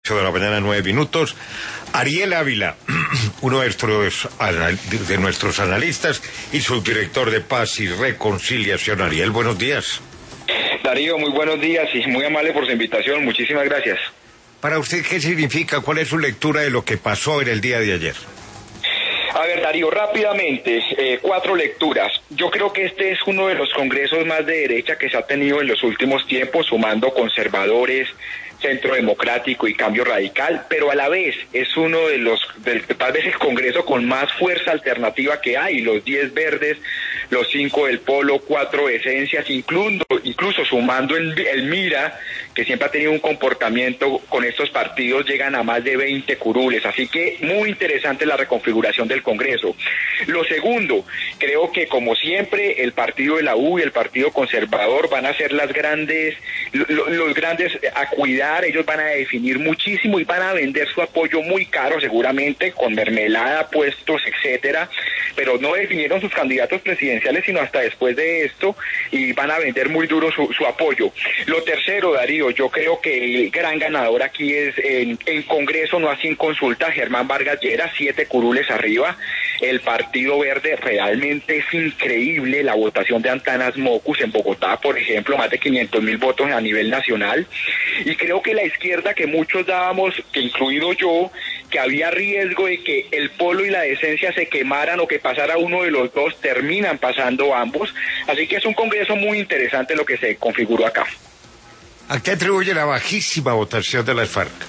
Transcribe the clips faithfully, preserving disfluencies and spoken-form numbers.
de la mañana, nueve minutos. Ariel Ávila, uno de nuestros, de nuestros analistas y subdirector de Paz y Reconciliación. Ariel, buenos días. Darío, muy buenos días y muy amable por su invitación. Muchísimas gracias. Para usted, ¿qué significa? ¿Cuál es su lectura de lo que pasó en el día de ayer? A ver, Darío, rápidamente, eh, cuatro lecturas. Yo creo que este es uno de los congresos más de derecha que se ha tenido en los últimos tiempos, sumando conservadores, Centro Democrático y Cambio Radical, pero a la vez es uno de los, del, tal vez el congreso con más fuerza alternativa que hay, los diez verdes, los cinco del Polo, cuatro esencias, incluso, incluso sumando el, el Mira, que siempre ha tenido un comportamiento con estos partidos, llegan a más de veinte curules, así que muy interesante la reconfiguración del Congreso. Lo segundo, creo que como siempre el partido de la U y el Partido Conservador van a ser las grandes, los, los grandes a cuidar. Ellos van a definir muchísimo y van a vender su apoyo muy caro, seguramente, con mermelada, puestos, etcétera, pero no definieron sus candidatos presidenciales sino hasta después de esto, y van a vender muy duro su, su apoyo. Lo tercero, Darío, yo creo que el gran ganador aquí es en, en Congreso, no así en consulta, Germán Vargas Lleras, siete curules arriba. El Partido Verde realmente es increíble, la votación de Antanas Mocus en Bogotá, por ejemplo, más de quinientos mil votos a nivel nacional, y creo que la izquierda, que muchos dábamos, que incluido yo, que había riesgo de que el Polo y la Esencia se quemaran o que pasara uno de los dos, terminan pasando ambos, así que es un congreso muy interesante lo que se configuró acá. ¿A qué atribuye la bajísima votación de las FARC?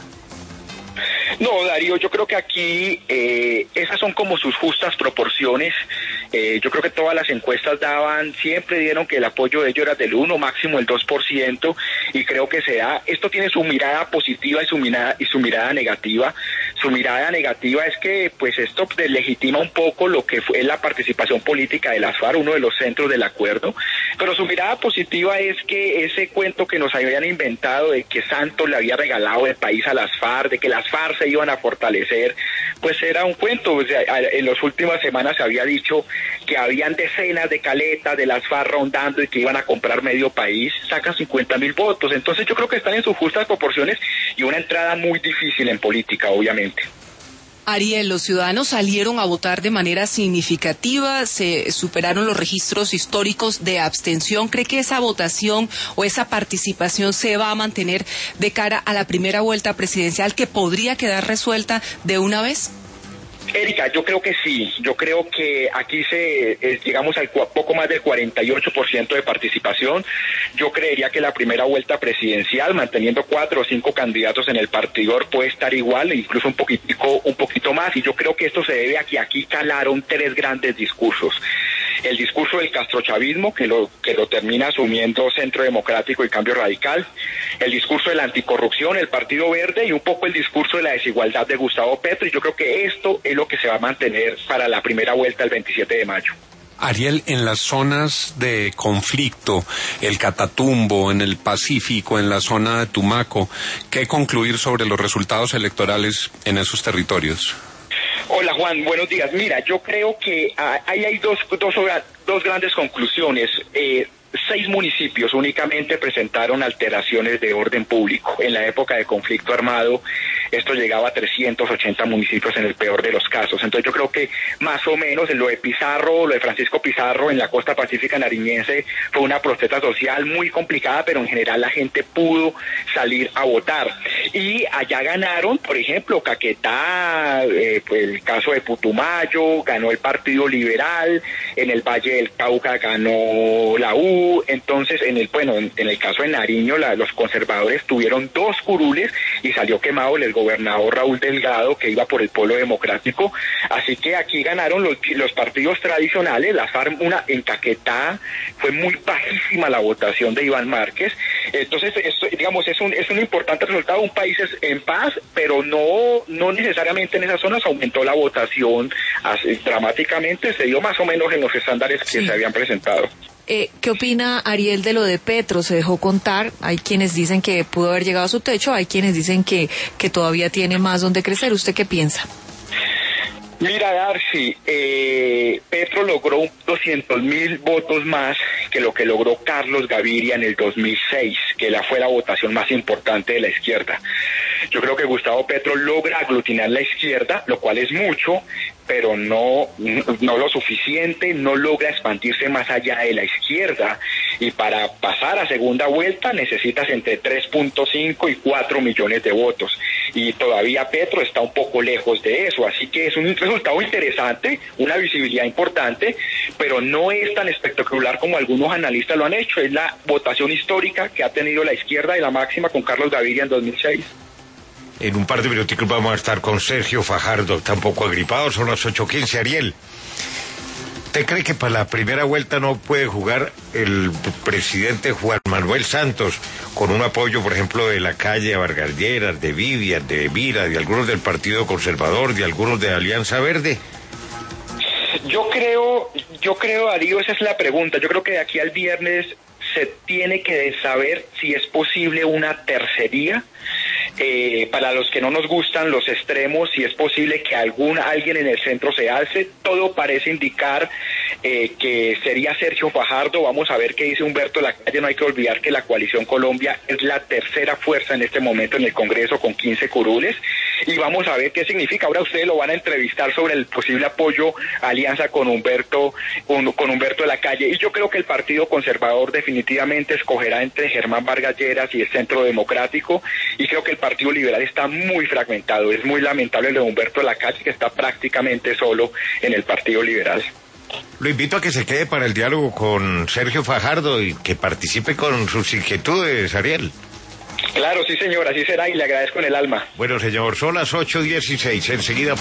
No, Darío, yo creo que aquí eh, esas son como sus justas proporciones. Eh, yo creo que todas las encuestas daban, siempre dieron que el apoyo de ellos era del uno, máximo el dos por ciento, y creo que se da, esto tiene su mirada positiva y su mirada, y su mirada negativa. Su mirada negativa es que pues esto deslegitima un poco lo que fue la participación política de las FARC, uno de los centros del acuerdo, pero su mirada positiva es que ese cuento que nos habían inventado de que Santos le había regalado el país a las FARC, de que las FARC se iban a fortalecer, pues era un cuento. O sea, en las últimas semanas se había dicho que habían decenas de caletas de las FARC rondando y que iban a comprar medio país, sacan cincuenta mil votos, entonces yo creo que están en sus justas proporciones y una entrada muy difícil en política, obviamente. Ariel, los ciudadanos salieron a votar de manera significativa, se superaron los registros históricos de abstención. ¿Cree que esa votación o esa participación se va a mantener de cara a la primera vuelta presidencial, que podría quedar resuelta de una vez? Erika, yo creo que sí, yo creo que aquí se eh, llegamos al poco más del cuarenta y ocho por ciento de participación. Yo creería que la primera vuelta presidencial, manteniendo cuatro o cinco candidatos en el partidor, puede estar igual, incluso un poquitico, un poquito más, y yo creo que esto se debe a que aquí calaron tres grandes discursos. El discurso del castrochavismo, que lo, que lo termina asumiendo Centro Democrático y Cambio Radical, el discurso de la anticorrupción, el Partido Verde, y un poco el discurso de la desigualdad de Gustavo Petro, y yo creo que esto es lo que se va a mantener para la primera vuelta el veintisiete de mayo. Ariel, en las zonas de conflicto, el Catatumbo, en el Pacífico, en la zona de Tumaco, ¿qué concluir sobre los resultados electorales en esos territorios? Hola Juan, buenos días. Mira, yo creo que ah, ahí hay dos, dos, dos grandes conclusiones. Eh, Seis municipios únicamente presentaron alteraciones de orden público. En la época de conflicto armado, esto llegaba a trescientos ochenta municipios en el peor de los casos. Entonces yo creo que más o menos en lo de Pizarro, lo de Francisco Pizarro en la costa pacífica nariñense, fue una protesta social muy complicada, pero en general la gente pudo salir a votar. Y allá ganaron, por ejemplo, Caquetá, eh, pues el caso de Putumayo, ganó el Partido Liberal, en el Valle del Cauca ganó la U. Entonces, en el bueno, en, en el caso de Nariño, la, los conservadores tuvieron dos curules y salió quemado el gobernador Raúl Delgado, que iba por el Polo Democrático. Así que aquí ganaron los, los partidos tradicionales. La FARC, una en Caquetá, fue muy bajísima la votación de Iván Márquez. Entonces, esto, digamos, es un es un importante resultado. Un país es en paz, pero no no necesariamente en esas zonas aumentó la votación así, dramáticamente. Se dio más o menos en los estándares que sí se habían presentado. Eh, ¿Qué opina Ariel de lo de Petro? Se dejó contar, hay quienes dicen que pudo haber llegado a su techo, hay quienes dicen que, que todavía tiene más donde crecer. ¿Usted qué piensa? Mira, Darcy, eh, Petro logró doscientos mil votos más que lo que logró Carlos Gaviria en el dos mil seis, que la fue la votación más importante de la izquierda. Yo creo que Gustavo Petro logra aglutinar la izquierda, lo cual es mucho, pero no, no lo suficiente, no logra expandirse más allá de la izquierda, y para pasar a segunda vuelta necesitas entre tres punto cinco y cuatro millones de votos, y todavía Petro está un poco lejos de eso, así que es un resultado interesante, una visibilidad importante, pero no es tan espectacular como algunos analistas lo han hecho. Es la votación histórica que ha tenido la izquierda y la máxima con Carlos Gaviria en dos mil seis. En un par de minuticos vamos a estar con Sergio Fajardo, está un poco agripado, son las ocho quince. Ariel, ¿usted cree que para la primera vuelta no puede jugar el presidente Juan Manuel Santos con un apoyo, por ejemplo, de la calle, de Vargas Lleras, de Vivian, de Mira, de algunos del Partido Conservador, de algunos de Alianza Verde? Yo creo, yo creo, Darío, esa es la pregunta. Yo creo que de aquí al viernes se tiene que saber si es posible una tercería. Eh, para los que no nos gustan los extremos, si es posible que algún alguien en el centro se alce. Todo parece indicar eh, que sería Sergio Fajardo. Vamos a ver qué dice Humberto Lacalle. No hay que olvidar que la Coalición Colombia es la tercera fuerza en este momento en el Congreso con quince curules, y vamos a ver qué significa. Ahora ustedes lo van a entrevistar sobre el posible apoyo a alianza con Humberto con, con Humberto Lacalle, y yo creo que el Partido Conservador definitivamente escogerá entre Germán Vargas Lleras y el Centro Democrático, y creo que el Partido Liberal está muy fragmentado. Es muy lamentable lo de Humberto Lacalle, que está prácticamente solo en el Partido Liberal. Lo invito a que se quede para el diálogo con Sergio Fajardo y que participe con sus inquietudes, Ariel. Claro, sí señor, así será, y le agradezco en el alma. Bueno, señor, son las ocho dieciséis, enseguida